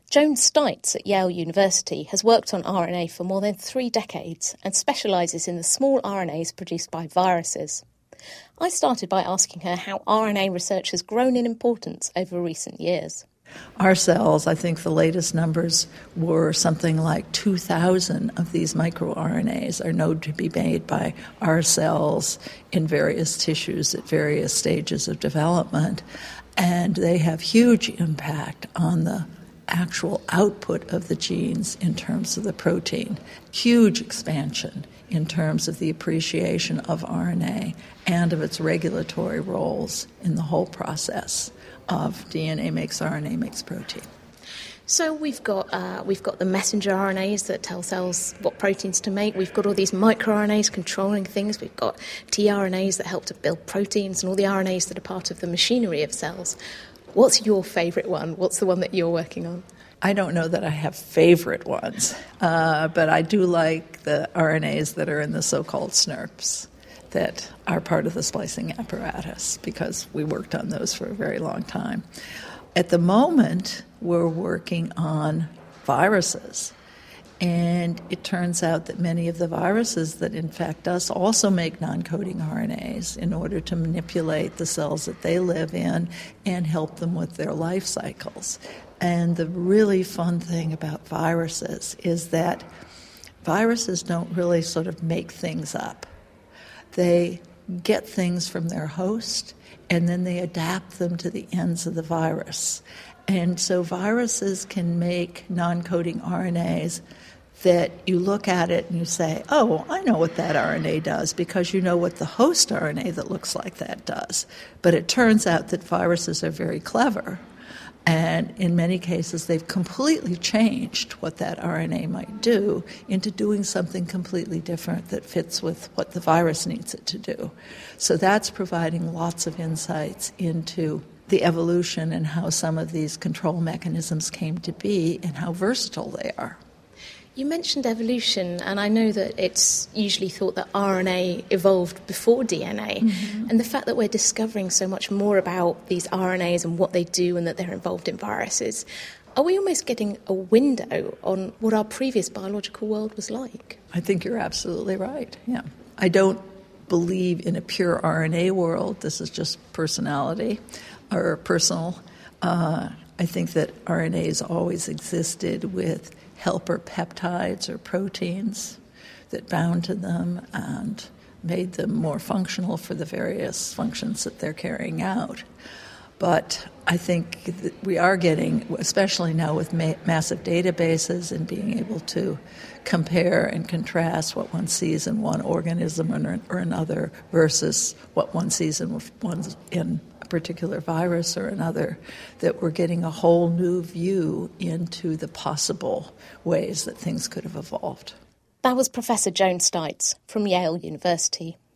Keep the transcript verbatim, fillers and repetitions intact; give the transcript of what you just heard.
Joan Steitz at Yale University has worked on R N A for more than three decades and specialises in the small R N As produced by viruses. I started by asking her how R N A research has grown in importance over recent years. Our cells, I think the latest numbers were something like two thousand of these microRNAs are known to be made by our cells in various tissues at various stages of development, and they have huge impact on the actual output of the genes in terms of the protein. Huge expansion in terms of the appreciation of R N A and of its regulatory roles in the whole process of D N A makes R N A makes protein. So we've got uh, we've got the messenger R N As that tell cells what proteins to make. We've got all these microRNAs controlling things. We've got tRNAs that help to build proteins and all the R N As that are part of the machinery of cells. What's your favourite one? What's the one that you're working on? I don't know that I have favorite ones, uh, but I do like the R N As that are in the so-called S N R Ps that are part of the splicing apparatus, because we worked on those for a very long time. At the moment, we're working on viruses, and it turns out that many of the viruses that infect us also make non-coding R N As in order to manipulate the cells that they live in and help them with their life cycles. And the really fun thing about viruses is that viruses don't really sort of make things up. They get things from their host, and then they adapt them to the ends of the virus. And so viruses can make non-coding R N As that you look at it and you say, oh, I know what that R N A does, because you know what the host R N A that looks like that does. But it turns out that viruses are very clever. And in many cases, they've completely changed what that R N A might do into doing something completely different that fits with what the virus needs it to do. So that's providing lots of insights into the evolution and how some of these control mechanisms came to be and how versatile they are. You mentioned evolution, and I know that it's usually thought that R N A evolved before D N A, mm-hmm. and the fact that we're discovering so much more about these R N As and what they do and that they're involved in viruses, are we almost getting a window on what our previous biological world was like? I think you're absolutely right, yeah. I don't believe in a pure R N A world. This is just personality or personal. Uh, I think that R N As always existed with helper peptides or proteins that bound to them and made them more functional for the various functions that they're carrying out. But I think that we are getting, especially now with ma- massive databases and being able to compare and contrast what one sees in one organism or, or another versus what one sees in one in a particular virus or another, that we're getting a whole new view into the possible ways that things could have evolved. That was Professor Joan Steitz from Yale University.